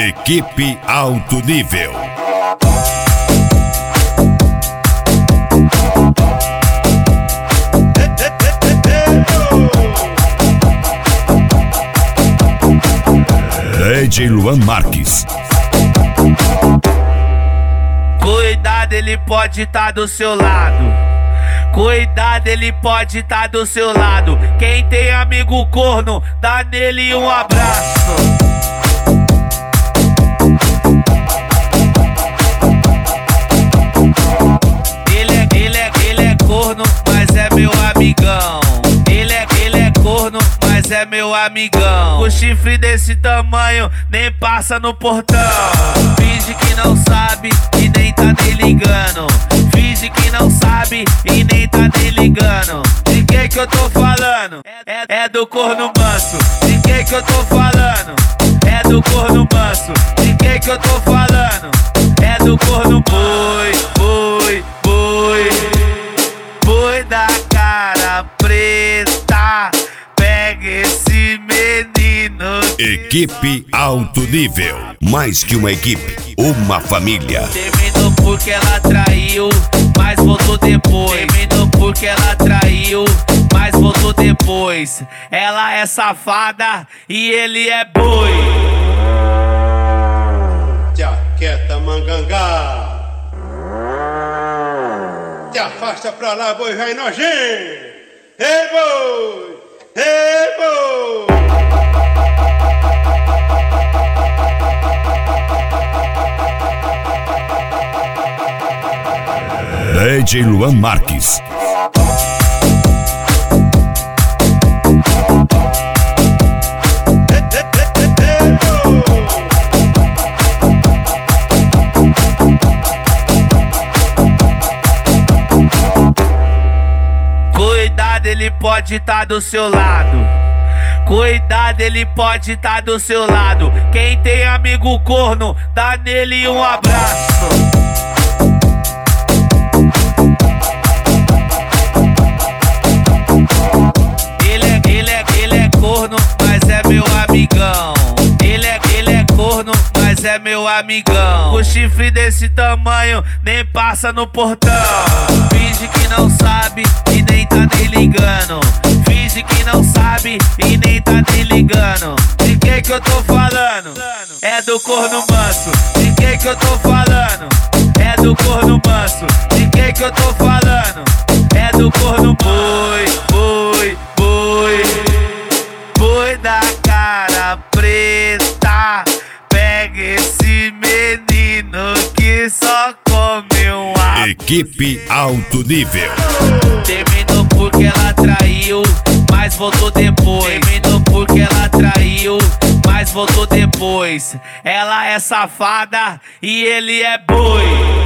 Equipe Alto Nível. DJ Luan Marques. Cuidado, ele pode estar do seu lado. Cuidado, ele pode estar do seu lado. Quem tem amigo corno, dá nele um abraço. Ele é corno, mas é meu amigão. Ele é corno, mas é meu amigão. O chifre desse tamanho nem passa no portão. Finge que não sabe e nem tá nem ligando. Finge que não sabe e nem tá nem ligando. De que eu tô falando? É do corno manso. De que eu tô falando? É do corno manso. De que eu tô falando? É do corno boi, boi, boi. Boi da cara preta. Pega esse menino. Equipe Alto Nível. Mais que uma equipe, uma família. Terminou porque ela traiu, mas voltou depois. Terminou porque ela traiu, mas voltou depois. Ela é safada e ele é boi. Jaqueta mangangá. Te afasta pra lá, boi velho nojento. Ei, boi! Ei, boi! DJ Luan Marques. Cuidado, ele pode estar do seu lado. Cuidado, ele pode estar do seu lado. Quem tem amigo corno, dá nele um abraço. Ele é corno, mas é meu amigão. Ele é corno, mas é meu amigão. O chifre desse tamanho nem passa no portão. Finge que não sabe e nem tá nem ligando. Finge que não sabe e nem tá nem ligando. De que eu tô falando? É do corno manso. De que eu tô falando? É do corno manso. De que eu tô falando? É do corno boi, boi, boi. Boi da cara preta. Pega esse menino que só come um ar. Equipe Alto Nível. Terminou porque ela traiu, mas voltou depois. Terminou porque ela traiu, mas voltou depois. Ela é safada e ele é boi.